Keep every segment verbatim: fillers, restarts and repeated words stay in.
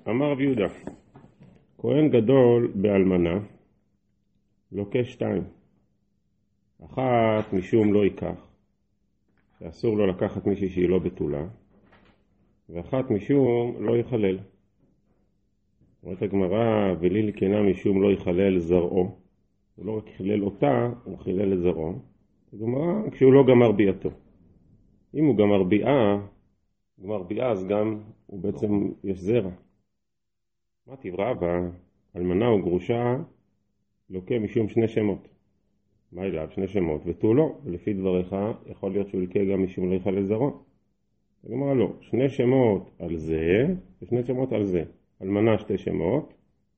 אמר רבי יהודה, כהן גדול באלמנה לוקה שתיים, אחת משום לא ייקח, שאסור לו לקחת מישהי שהיא לא בתולה, ואחת משום לא יחלל. אומרת הגמרא, וליל קנה משום לא יחלל זרעו, הוא לא רק חילל אותה, הוא חילל את זרעו. הגמרא, כשהוא לא גמר ביאתו. אם הוא גמר ביאה, גמר ביאה אז גם הוא בעצם יש זרע. מה תברא בה? אלמנה או גרושה לוקה משום שני שמות. מה אליו? שני שמות ותו לא, ולפי דבריך יכול להיות שהוא לוקה גם משום לא יחלל זרעו. הגמרא לא, שני שמות על זה ושני שמות על זה. אלמנה שתי שמות,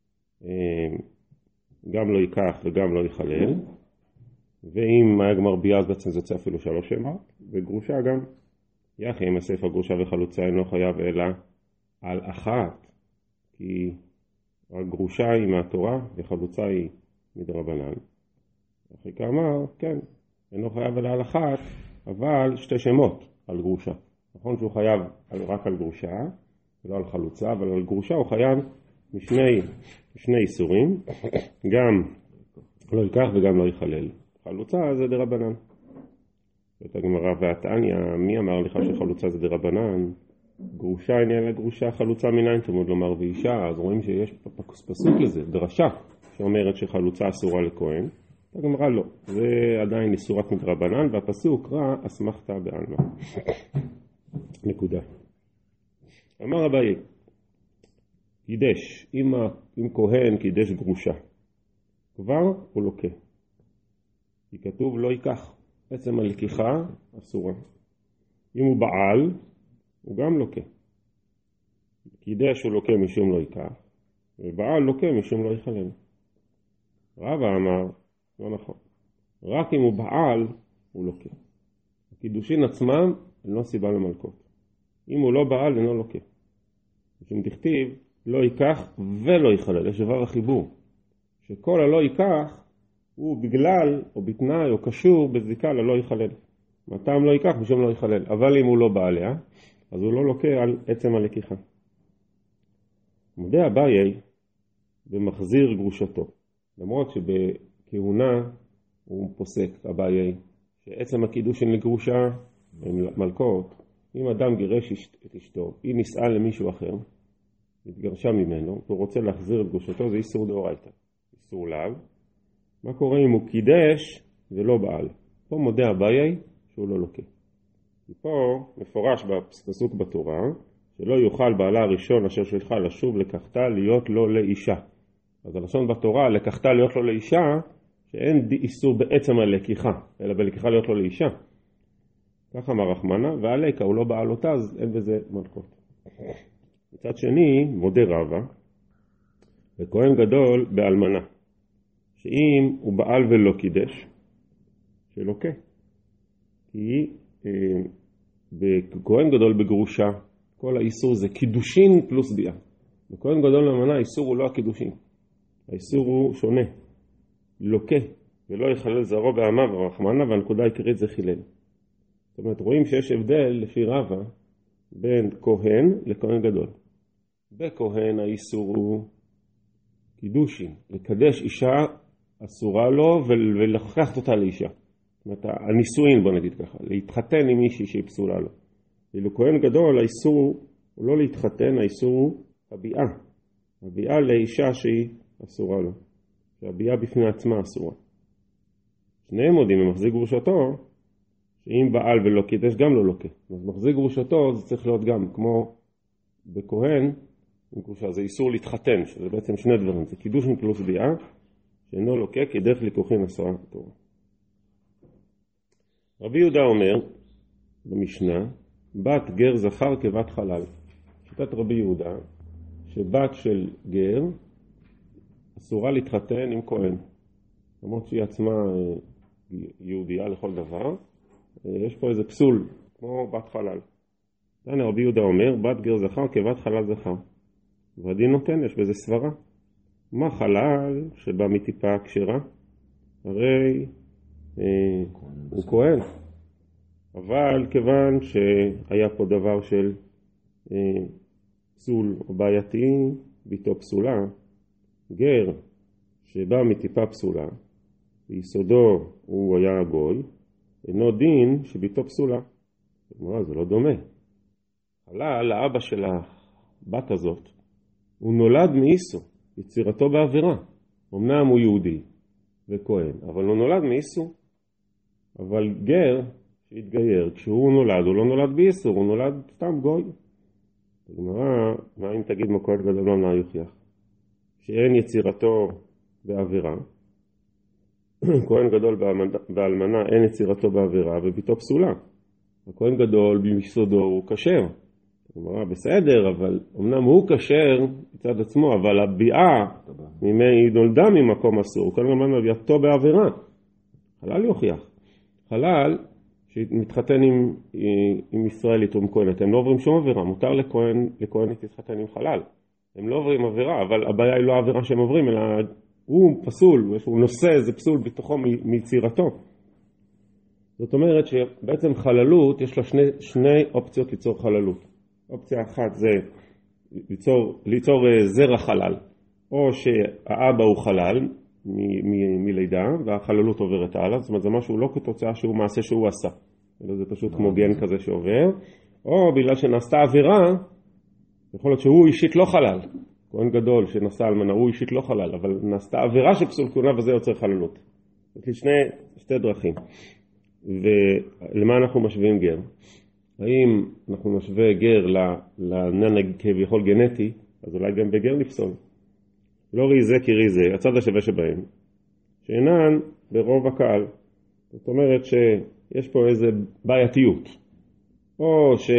גם לא ייקח וגם לא יחלל, ואם היה גמר ביאה אז בעצם זה יוצא אפילו שלוש שמות, וגרושה גם. יחי אם אסף הגרושה וחלוצה אינו חייב אלא על אחת, כי הגרושה היא מהתורה וחלוצה היא מדרבנן. אחי כאמר, כן, אינו חייב אלא על אחת, אבל שתי שמות על גרושה. נכון שהוא חייב רק על גרושה, ולא על חלוצה, אבל על גרושה הוא חייב משני, משני איסורים, גם לא ייקח וגם לא יחלל. חלוצה זה דרבנן. זאת הגמרא והתניא, מי אמר לך שחלוצה זה דרבנן? גרושה עניין לגרושה, חלוצה מנין תלמוד לומר ואישה, אז רואים שיש פסוק לזה, דרשה, שאומרת שחלוצה אסורה לכהן. הגמרא לא, זה עדיין איסורת מדרבנן, והפסוק רע אסמכתא בעלמא. נקודה. אמר אביי, קידש, אם, אם כהן קידש גרושה, כבר הוא לוקה. כי כתוב לא ייקח, בעצם הלקיחה אסורה. אם הוא בעל, הוא גם לוקה. קידש הוא לוקה משום לא ייקח, ובעל לוקה משום לא יחלל. רבא אמר, לא נכון. רק אם הוא בעל, הוא לוקה. הקידושין עצמם הם לא סיבה למלכות. אם הוא לא בעל, אינו לוקה. משום תכתיב, לא ייקח ולא יחלל. יש דבר החיבור. שכל הלא ייקח, הוא בגלל או בתנאי או קשור בזיקה ללא יחלל. מתם לא ייקח משום לא יחלל. אבל אם הוא לא בעליה, אז הוא לא לוקה על עצם הלקיחה. מודה אביי במחזיר גרושתו. למרות שבכהונה הוא פוסק אביי שעצם הקידושין לגרושה הם מלכות. אם אדם גירש את אשתו, היא נישאה למישהו אחר, התגרשה ממנו, הוא רוצה להחזיר את גרושתו, זה איסור דאורייתא, איסור לאו. מה קורה אם הוא קידש ולא בעל? פה מודה אביי שהוא לא לוקה. פה מפורש בפסוק בתורה, שלא יוכל בעלה הראשון אשר שלך לשוב לקחתה להיות לו לאישה. אז הלשון בתורה, לקחתה להיות לו לאישה, שאין איסור בעצם הלקיחה, אלא בלקיחה להיות לו לאישה. ככה אמר רחמנה, והלקה הוא לא בעל אותה, אז אין בזה מלכות. מצד שני, מודה רבא, וכהן גדול באלמנה, שאם הוא בעל ולא קידש, שלוקה. כי אה, בכהן גדול בגרושה, כל האיסור זה קידושין פלוס ביאה. בכהן גדול באלמנה, האיסור הוא לא הקידושין. האיסור הוא שונה. לוקה, ולא יחלל זרעו בעמיו ורחמנה, והנקודה העיקרית זה חילל. זאת אומרת, רואים שיש הבדל לפי רבא בין כהן לכהן גדול. בכהן האיסור הוא קידושין. לקדש אישה אסורה לו ולקחת אותה לאישה. זאת אומרת, הנישואין, בוא נגיד ככה, להתחתן עם מישהי שהיא פסולה לו. ואילו כהן גדול, האיסור הוא לא להתחתן, האיסור הוא הביאה. הביאה לאישה שהיא אסורה לו. שהביאה בפני עצמה אסורה. שניהם מודים במחזיק גרושתו, שאם בעל ולא קידש גם לא לוקה. אז מחזיק גרושתו זה צריך להיות גם, כמו בכהן, גרושה, זה איסור להתחתן, שזה בעצם שני דברים, זה קידוש פלוס ביאה, שאינו לוקה כדרך ליקוחין אסרה בתורה. רבי יהודה אומר, במשנה, בת גר זכר כבת חלל. שיטת רבי יהודה, שבת של גר, אסורה להתחתן עם כהן. למרות שהיא עצמה יהודייה לכל דבר, יש פה איזה פסול, כמו בת חלל. דני רבי יהודה אומר, בת גר זכר כבת חלל זכר. והדין נותן, יש בזה סברה. מה חלל שבא מטיפה כשרה? הרי אה, הוא כהן. אבל כיוון שהיה פה דבר של אה, פסול או בעייתי, ביתו פסולה. גר שבא מטיפה פסולה, ביסודו הוא היה גוי, אינו דין שביתו פסולה. כלומר, זה לא דומה. חלל, לאבא של הבת הזאת, הוא נולד מאיסו, יצירתו בעבירה. אמנם הוא יהודי וכהן, אבל הוא נולד מאיסו. אבל גר שהתגייר, כשהוא נולד, הוא לא נולד באיסור, הוא נולד סתם גוי. כלומר, מה אם תגיד מה כהן גדול לא יוכיח? שאין יצירתו בעבירה. כהן גדול באלמנה אין יצירתו בעבירה וביתו פסולה. הכהן גדול ביסודו הוא כשר. כלומר, בסדר, אבל אמנם הוא כשר מצד עצמו, אבל הביאה ממי היא נולדה ממקום אסור. כהן גדול ביתו בעבירה. חלל יוכיח. חלל שמתחתן עם, עם ישראלית או עם כהנת, הם לא עוברים שום עבירה. מותר לכהן, לכהנת להתחתן עם חלל. הם לא עוברים עבירה, אבל הבעיה היא לא העבירה שהם עוברים, אלא הוא פסול, הוא נושא איזה פסול בתוכו מיצירתו. זאת אומרת שבעצם חללות, יש לה שני, שני אופציות ליצור חללות. אופציה אחת זה ליצור, ליצור זרע חלל, או שהאבא הוא חלל מ, מ, מלידה, והחללות עוברת הלאה, זאת אומרת זה משהו לא כתוצאה שהוא מעשה שהוא עשה, אלא זה פשוט כמו גן כזה שעובר, או בגלל שנעשתה עבירה, יכול להיות שהוא אישית לא חלל, כהן גדול שנשא אלמנה, הוא אישית לא חלל, אבל נעשתה עבירה של פסול כהונה וזה יוצר חללות. יש לי שני, שתי דרכים. ולמה אנחנו משווים גר? האם אנחנו משווה גר לעניין כביכול גנטי, אז אולי גם בגר נפסול. לא ראי זה כי ראי זה, הצד השווה שבהם, שאינן ברוב הקהל. זאת אומרת שיש פה איזה בעייתיות. או ש...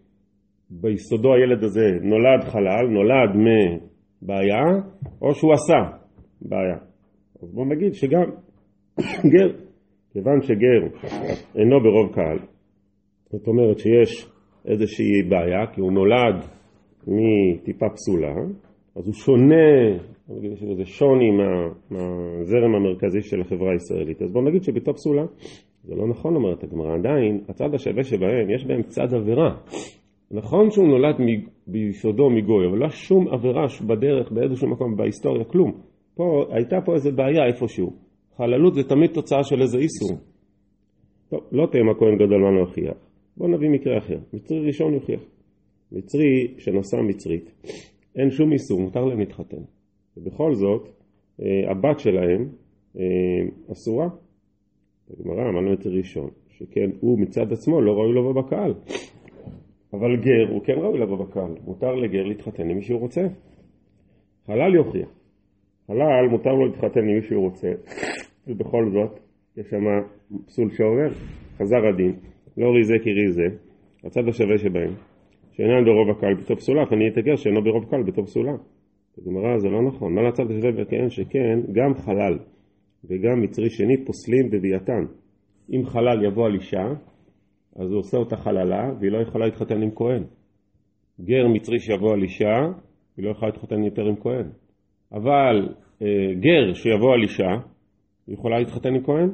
ביסודו הילד הזה נולד חלל, נולד מבעיה, או שהוא עשה בעיה. אז בואו נגיד שגם גר, כיוון שגר אינו ברוב קהל, זאת אומרת שיש איזושהי בעיה, כי הוא נולד מטיפה פסולה, אז הוא שונה, נגיד שזה שוני מה, מהזרם המרכזי של החברה הישראלית. אז בואו נגיד שביתו פסולה, זה לא נכון אומרת הגמרא, עדיין הצד השווה שבהם, יש בהם צד עבירה. נכון שהוא נולד ביסודו מגוי, אבל לא שום עבירה בדרך באיזשהו מקום בהיסטוריה, כלום. פה, הייתה פה איזה בעיה איפשהו. חללות זה תמיד תוצאה של איזה איסור. טוב, לא תהיה כהן גדול מה לא יוכיח. בואו נביא מקרה אחר. מצרי ראשון יוכיח. מצרי שנשא מצרית, אין שום איסור, מותר להם להתחתן. ובכל זאת, הבת שלהם אסורה. הגמרא אמרנו מצרי ראשון, שכן הוא מצד עצמו לא ראוי לבוא בקהל. אבל גר הוא כן ראוי לבוא בקהל. מותר לגר להתחתן עם מי שהוא רוצה. חלל יוכיח. חלל מותר לו להתחתן עם מי שהוא רוצה. ובכל זאת, יש שם פסול שעובר. חזר הדין. לא ריזה כי ריזה. הצד השווה שבהם. שאינן ברוב הקהל בתור פסולה. אני אתגר שאינו ברוב קהל בתור פסולה. בגמרא זה לא נכון. מה לצד השווה וכן שכן, גם חלל וגם מצרי שני פוסלים בביאתן. אם חלל יבוא על אישה, אז הוא עושה אותה חללה, והיא לא יכולה להתחתן עם כהן. גר מצרי שיבוא על אישה, היא לא יכולה להתחתן יותר עם כהן. אבל אה, גר שיבוא על אישה, היא יכולה להתחתן עם כהן.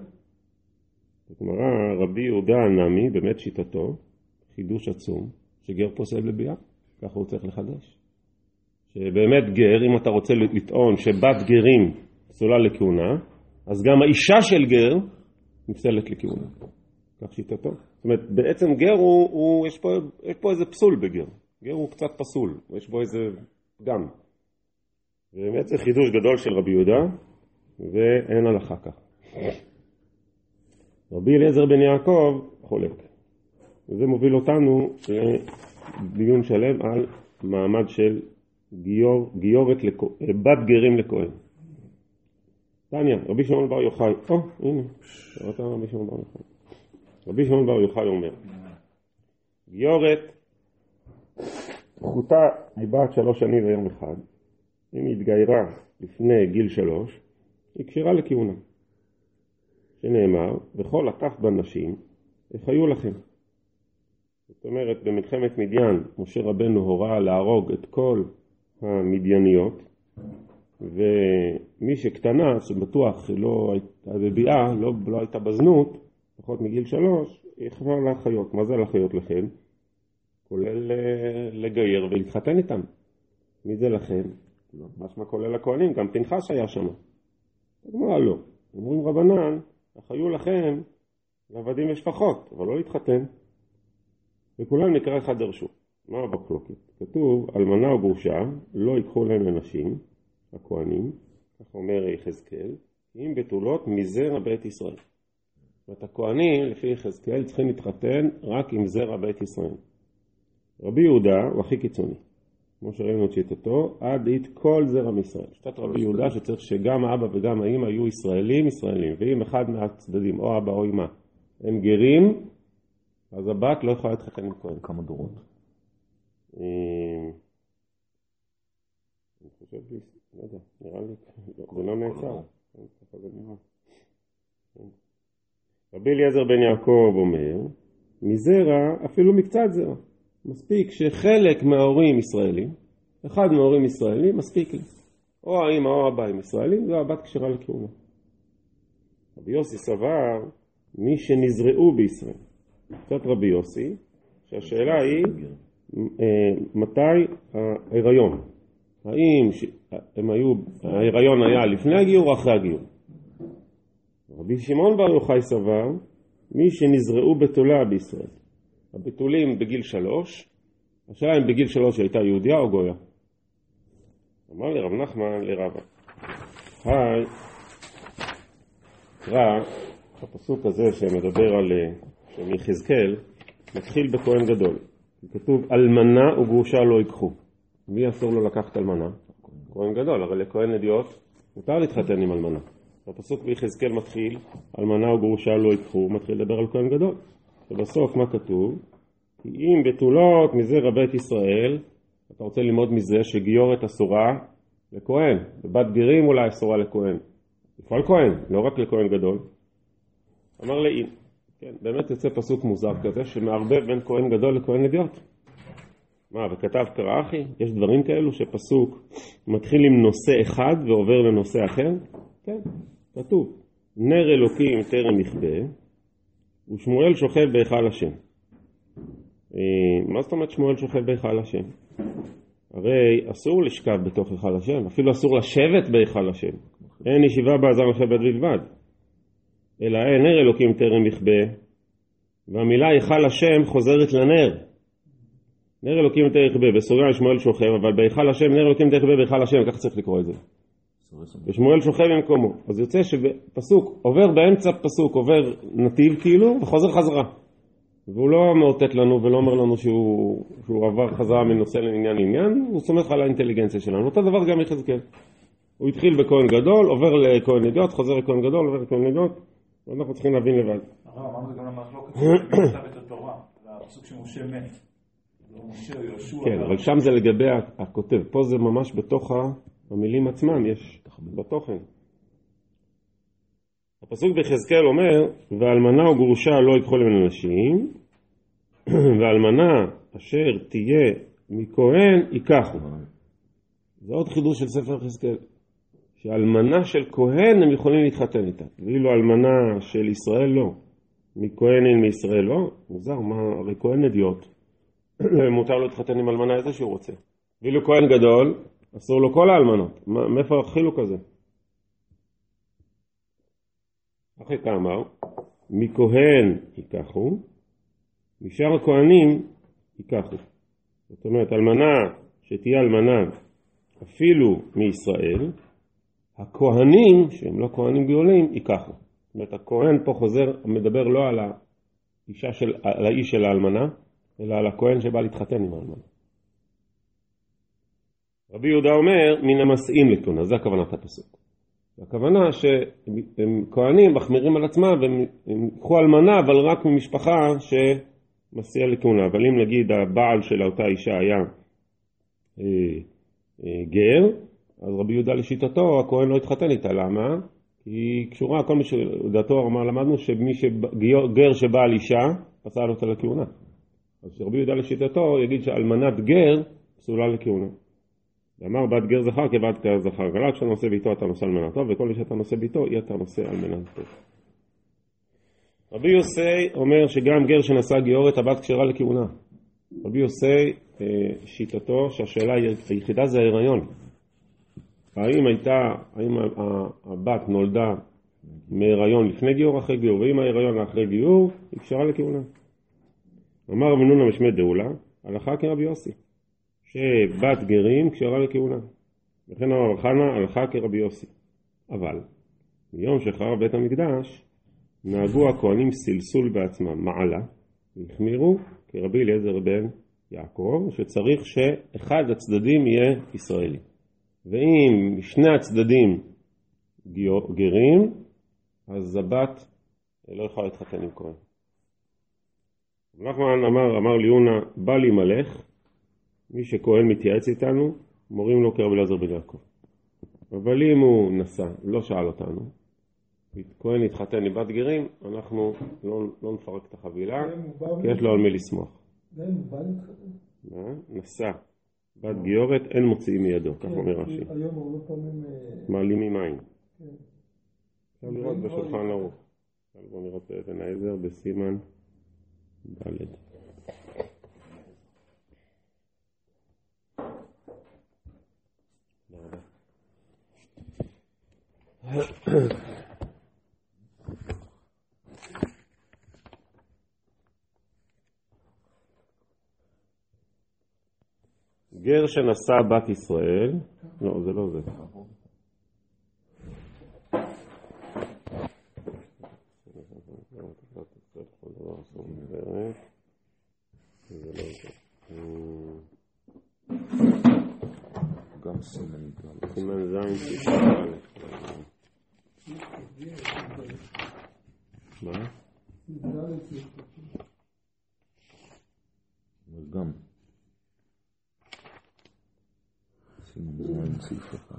כלומר, רבי יהודה הנמי, באמת שיטתו, חידוש עצום, שגר פוסל לביאה, ככה הוא צריך לחדש. שבאמת גר, אם אתה רוצה לטעון שבת גרים פסולה לכהונה, אז גם האישה של גר נפסלת לכהונה. כך שיטתו. זאת אומרת, בעצם גר הוא, הוא יש, פה, יש פה איזה פסול בגר. גר הוא קצת פסול, יש בו איזה פגם. ובאמת זה חידוש גדול של רבי יהודה, ואין הלכה כך. רבי אליעזר בן יעקב חולק. וזה מוביל אותנו לדיון שלם על מעמד של גיור, גיורת לכהן, בת גרים לכהן. תניא, רבי שמעון בר יוחאי, או, הנה, ראית רבי שמעון בר יוחאי. רבי שמעון בר יוחאי אומר, גיורת זכותה היא בת שלוש שנים ויום אחד. אם היא התגיירה לפני גיל שלוש, היא קשירה לכהונה. שנאמר, וכל לקח בנשים, יחיו לכם. זאת אומרת, במלחמת מדיין, משה רבנו הורה להרוג את כל המדייניות, ומי שקטנה, שבטוח לא הייתה בביאה, לא, לא הייתה בזנות, פחות מגיל שלוש, היא יכולה לחיות. מה זה לחיות לכם? כולל לגייר ולהתחתן איתם. מי זה לכם? משמע כולל הכהנים, גם פנחס היה שם. הגמרא לא. אומרים רבנן, החיו לכם לעבדים ושפחות, אבל לא להתחתן. וכולם נקרא אחד דרשו. מה המחלוקת? כתוב, אלמנה או גרושה לא ייקחו להם לנשים, הכהנים, כך אומר יחזקאל, כי אם בתולות מזרע בית ישראל. זאת אומרת, הכהנים, לפי יחזקאל, צריכים להתחתן רק עם זרע בית ישראל. רבי יהודה הוא הכי קיצוני. כמו שראינו את שיטתו, עד אית כל זרע מישראל. שיטת רבי יהודה שצריך שגם האבא וגם האמא יהיו ישראלים, ישראלים. ואם אחד מהצדדים, או אבא או אמא, הם גרים, אז הבת לא יכולה להתחתן עם כהן. כמה דורות? אני חושב לי, לא יודע, נראה לי, זה לא נעצר. רבי אליעזר בן יעקב אומר, מזרע אפילו מקצת זרע. מספיק שחלק מההורים ישראלים, אחד מההורים ישראלים, מספיק לי. או האמא או הבא הם ישראלים, זו הבת כשרה לכהונה. רבי יוסי סבר, מי שנזרעו בישראל. קצת רבי יוסי, שהשאלה היא, מתי ההיריון? האם הם היו, ההיריון היה לפני הגיור או אחרי הגיור? רבי שמעון בר יוחאי סבר, מי שנזרעו בתולה בישראל. הבתולים בגיל שלוש, השאלה אם בגיל שלוש הייתה יהודיה או גויה. אמר לי רב נחמן לרבא, היי, קרא, הפסוק הזה שמדבר על יחזקאל, מתחיל בכהן גדול. כתוב, אלמנה וגרושה לא ייקחו. מי אסור לו לקחת אלמנה? כהן גדול, הרי לכהן אדיוט מותר להתחתן עם אלמנה. הפסוק ביחזקאל מתחיל, אלמנה וגרושה לא ייקחו, מתחיל לדבר על כהן גדול. ובסוף מה כתוב? כי אם בתולות מזרע בית ישראל, אתה רוצה ללמוד מזה שגיורת אסורה לכהן, ובת גרים אולי אסורה לכהן. לכל כהן, לא רק לכהן גדול. אמר לאם, כן, באמת יוצא פסוק מוזר כזה, שמערבב בין כהן גדול לכהן אדיוט. מה, וכתב קרא אחי? יש דברים כאלו שפסוק מתחיל עם נושא אחד ועובר לנושא אחר? כן, כתוב. נר אלוקים טרם יכבה, ושמואל שוכב בהיכל השם. מה זאת אומרת שמואל שוכב בהיכל השם? הרי אסור לשכב בתוך היכל השם, אפילו אסור לשבת בהיכל השם. אין ישיבה בעזר לשבת בלבד. אלא אין נר אלוקים טרם יכבה, והמילה היכל השם חוזרת לנר. נר אלוקים טרם יכבה, בסוגריים שמואל שוכב, אבל בהיכל השם, נר אלוקים טרם יכבה בהיכל השם, כך צריך לקרוא את זה. ושמואל שוכב במקומו. אז יוצא שפסוק עובר באמצע פסוק, עובר נתיב כאילו, וחוזר חזרה. והוא לא מאותת לנו ולא אומר לנו שהוא, שהוא עבר חזרה מנושא לעניין לעניין, הוא סומך על האינטליגנציה שלנו. אותו דבר גם יחזקאל. הוא התחיל בכהן גדול, עובר לכהן אדיוט, חוזר לכהן גדול, עובר לכהן אדיוט, ואנחנו צריכים להבין לבד. הרב, אמרנו זה גם למחלוקת שכתב את התורה, זה הפסוק שמשה מת. כן, אבל שם זה לגבי הכותב. פה זה ממש בתוך המילים עצמם, יש בתוכן. הפסוק ביחזקאל אומר, ואלמנה וגרושה לא ייקחו להם נשים, ואלמנה אשר תהיה מכהן ייקחו. זה עוד חידוש של ספר יחזקאל, שאלמנה של כהן הם יכולים להתחתן איתה, ואילו אלמנה של ישראל לא. מכהן מישראל לא, מוזר, מה, הרי כהן אדיוט, מותר לו להתחתן עם אלמנה איזה שהוא רוצה. ואילו כהן גדול, אסור לו כל האלמנות. מאיפה החילוק הזה? אחרי כאמר, מכהן ייקחו, משאר הכהנים ייקחו. זאת אומרת, אלמנה שתהיה אלמנה אפילו מישראל, הכהנים, שהם לא כהנים גדולים, ייקחו. זאת אומרת, הכהן פה חוזר, מדבר לא על האישה של, על האיש של האלמנה, אלא על הכהן שבא להתחתן עם האלמנה. רבי יהודה אומר, מן המסעים לכהונה, זה הכוונת הפסוק. הכוונה שהם כהנים מחמירים על עצמם, והם יקחו אלמנה, אבל רק ממשפחה שמסיע לכהונה. אבל אם נגיד הבעל של אותה אישה היה אה, אה, גר, אז רבי יהודה לשיטתו, הכהן לא התחתן איתה. למה? כי היא קשורה, כל מי שדעתו אמר, למדנו שמי שגר שבא על אישה, פסל אותה לכהונה. אז רבי יהודה לשיטתו יגיד שאלמנת גר פסולה לכהונה. ואמר בת גר זכר כבת גר זכר, רק כשאתה נושא ביתו אתה נושא אלמנתו, וכל מי שאתה נושא ביתו יהיה אתה נושא אלמנתו. רבי יוסי אומר שגם גר שנשא גיורת הבת כשרה לכהונה. רבי יוסי, שיטתו שהשאלה היחידה זה ההיריון. האם הייתה, האם הבת נולדה מהיריון לפני גיור אחרי גיור, ואם ההיריון אחרי גיור, היא קשרה לכהונה. אמר רבי נונה משמי דאולה, הלכה כרבי יוסי, שבת גרים קשרה לכהונה. וכן אמר רבי חנא, הלכה כרבי יוסי. אבל מיום שחרב בית המקדש, נהגו הכהנים סלסול בעצמם, מעלה, והחמירו כרבי אליעזר בן יעקב, שצריך שאחד הצדדים יהיה ישראלי. ואם שני הצדדים גרים, אז הבת לא יכולה להתחתן עם כהן. נחמן אמר, אמר ליונה, בא לי מלך, מי שכהן מתייעץ איתנו, מורים לו כרבי אליעזר בן יעקב. אבל אם הוא נסע, לא שאל אותנו, כהן התחתן עם בת גרים, אנחנו לא, לא נפרק את החבילה, כי יש לו על מי לשמוח. גם אם הוא בא להתחתן? נסע, בת גיורת, אין מוציאים מידו, כך אומר רש"י. היום הרבה פעמים... מעלימים עין. אפשר לראות בשולחן ערוך. בואו נראות באבן העזר בסימן ד'. גר שנשא בת ישראל, לא, זה לא זה. זה לא זה. גם סימן גם. סימן זין שישה. מה? גם. סימן זין סעיף אחד.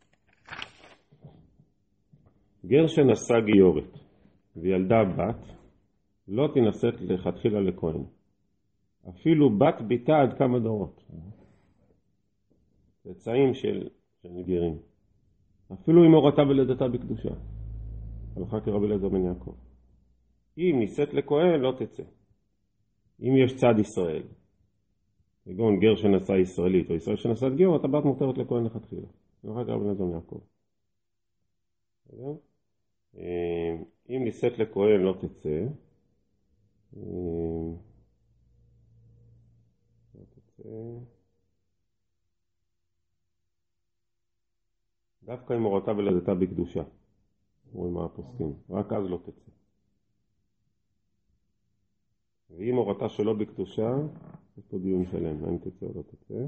גר שנשא גיורת וילדה בת לא תינשאת לכתחילה לכהן. אפילו בת ביתה עד כמה דורות. צאצאים של, של גרים. אפילו אם הורתה ולידתה בקדושה. הלכה כרבי אליעזר בן יעקב. אם נישאת לכהן לא תצא. אם יש צד ישראל, כגון גר שנשא ישראלית או ישראל שנשאת גיורת, הבת מותרת לכהן לכתחילה. הלכה כרבי אליעזר בן יעקב. אם נישאת לכהן לא תצא. לא תצא. דווקא אם הורתה ולידתה בקדושה, אומרים מה הפוסקים, רק אז לא תצא. ואם הורתה שלא בקדושה, יש פה דיון שלם, האם תצא או לא תצא.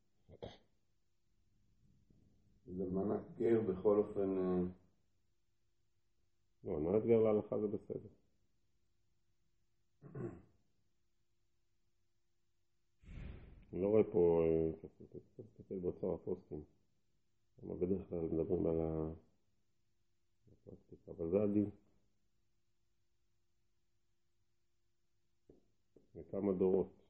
זמנת גר בכל אופן... לא, נולד גר להלכה זה בסדר. אני לא רואה פה, תסתכל באוצר הפוסקים. אבל בדרך כלל מדברים על הפרקטיקה, אבל זה הדין. לכמה דורות.